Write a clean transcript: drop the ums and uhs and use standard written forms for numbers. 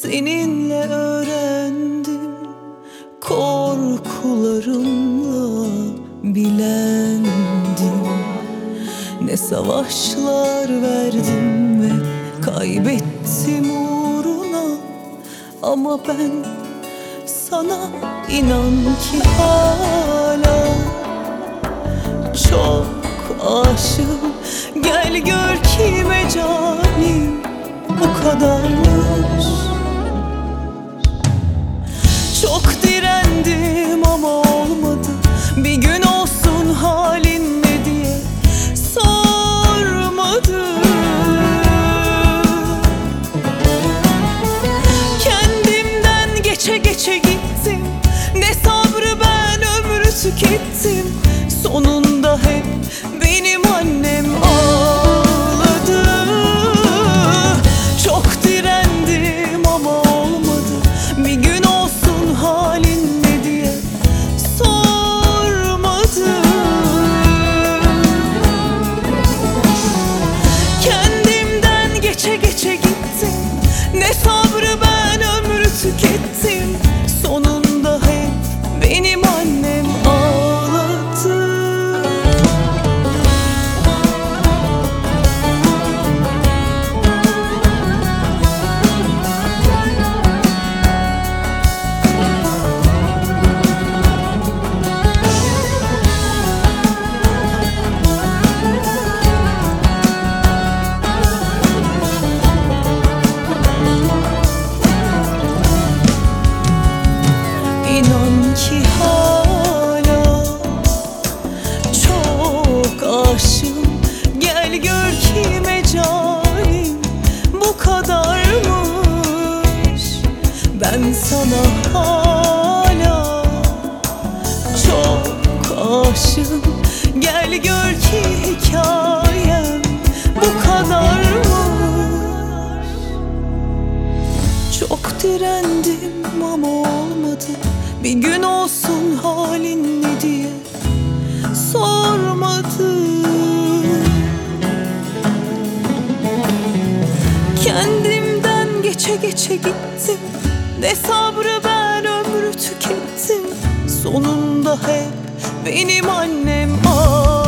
Seninle öğrendim, korkularımla bilendim. Ne savaşlar verdim ve kaybettim uğruna, ama ben sana inan ki hala çok aşığım. Gel gör ki mecalim bu kadarmış. Çok direndim ama olmadı. Bir gün olsun halin ne diye sormadım. Kendimden geçe geçe gittim. Ne sabrı, ben ömrü tükettim. Sonunda hep benim annem ağladı. Çok direndim ama olmadı. Bir gün olsun halin ne diye sormadım. Kendimden geçe geçe gittim. Ne sabrı, ben ömrü tükettim. Sonunda hep benim annem ağladı. İnan ki hala çok aşığım. Gel gör ki mecalim bu kadarmış. Ben sana hala çok aşığım. Gel gör ki hikayem bu kadarmış. Çok direndim ama olmadı. Bir gün olsun halin ne diye sormadım. Kendimden geçe geçe gittim. Ne sabrı, ben ömrü tükettim. Sonunda hep benim annem ağladı.